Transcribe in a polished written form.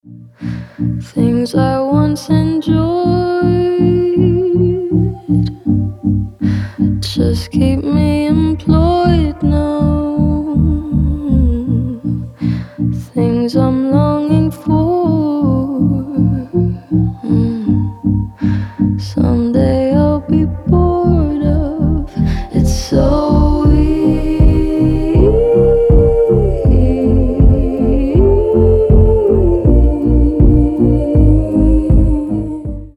Things I once enjoyed just keep me employed now. Things I'm